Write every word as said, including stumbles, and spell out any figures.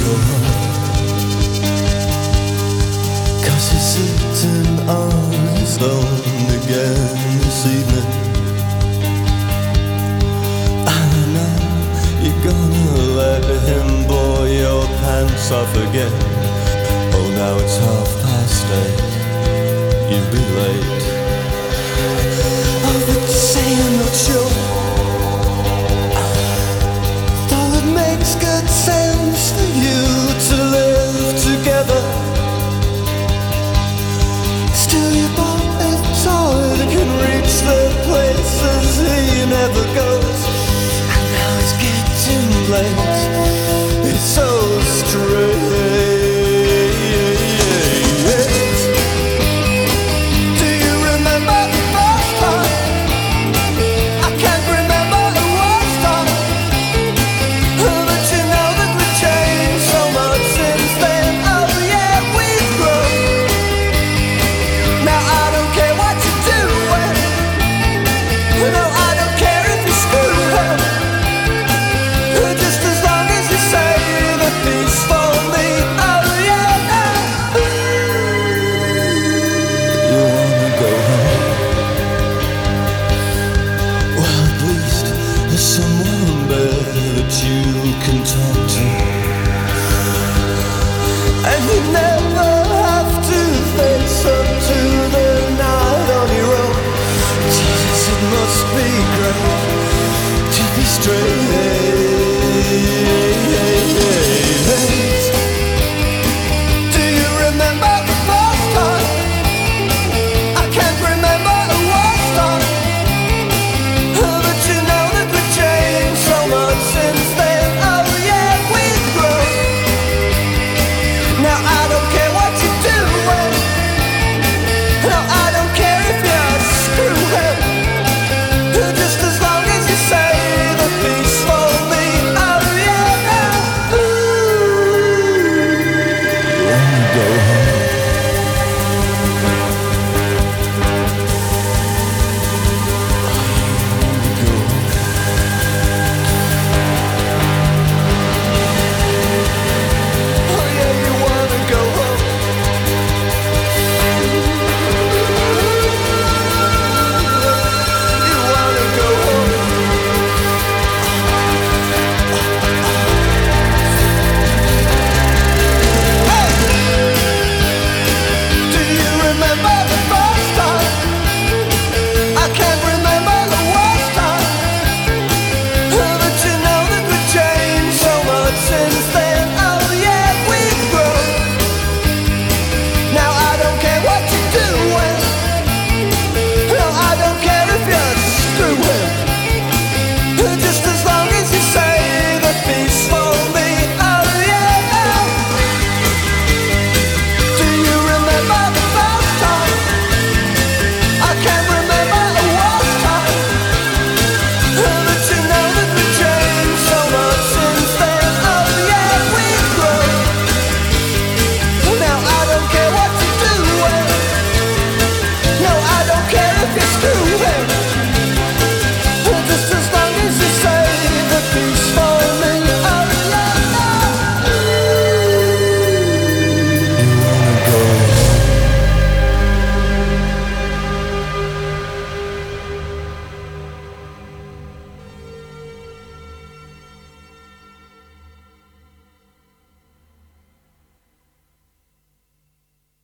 go home, 'cause he's sitting on his own again this evening. And I know you're gonna let him bore your pants off again. Oh, now it's half past eight, you'll be late. Oh, but say I'm not sure, though it makes good sense for you to live together. Still you bought a toy that can reach the places he never goes. And now it's getting late, it's so strange. Must be great to be straight.